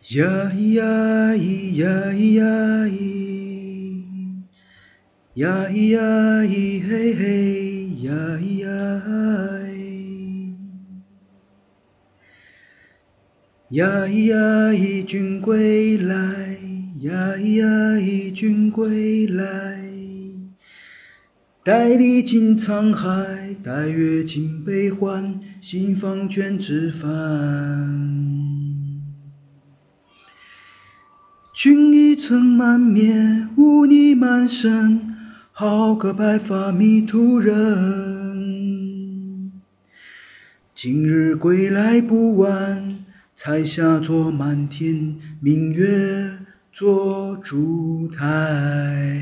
呀咿呀咿呀咿呀咿，呀咿呀咿嘿嘿，呀咿呀咿，呀咿呀咿君归来，呀咿呀咿君归来，带你进沧海，带月进悲欢，心房卷纸帆。君一尘满面，污泥满身，好个白发迷途人。今日归来不晚，彩霞作满天，明月做烛台。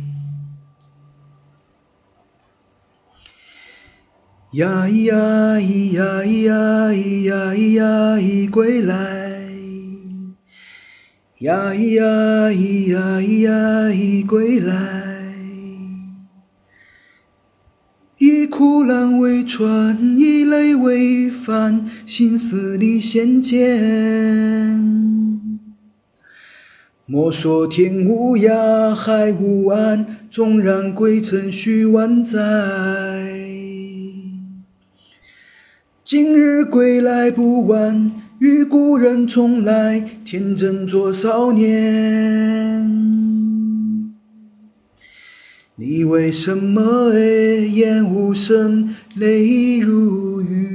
呀咿呀咿呀咿呀咿呀咿呀咿归来，呀咿呀咿呀咿呀咿归来，以苦难为船，以泪为帆，心思历险见。莫说天无涯，海无岸，纵然归程须万载。今日归来不晚，与故人重来，天真作少年。你为什么眼无声，泪如雨？